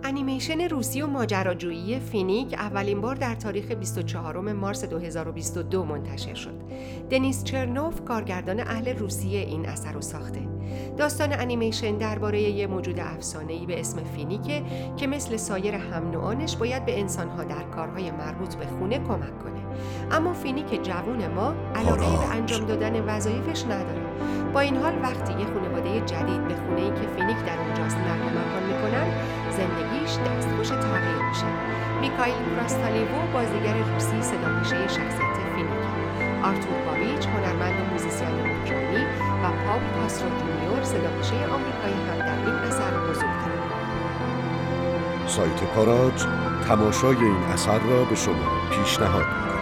انیمیشن روسی و ماجراجویی فینیک اولین بار در تاریخ 24 مارس 2022 منتشر شد. دنیس چرنوف کارگردان اهل روسیه این اثر رو ساخته. داستان انیمیشن درباره یه موجود افسانه‌ای به اسم فینیکه که مثل سایر هم‌نوعانش باید به انسان‌ها در کارهای مربوط به خونه کمک کنه. اما فینیک جوون ما علاقه‌ای به انجام دادن وظایفش نداره. با این حال وقتی یه خانواده جدید به خونه‌ای که فینیک در اونجاست نقل مکان میکنن، زندگیش دستخوش تغییر میشه. میکائیل کراستالیوو بازیگر روسی صداپیشه شخصیت فینیک، آرتور باویچ هنرمند و موزیسین اوکراینی و پاول کاسترو جونیور صداپیشه آمریکایی هم در این اثر حضور دارند. سایت پاراج تماشای این اثر را به شما پیشنهاد می‌کند.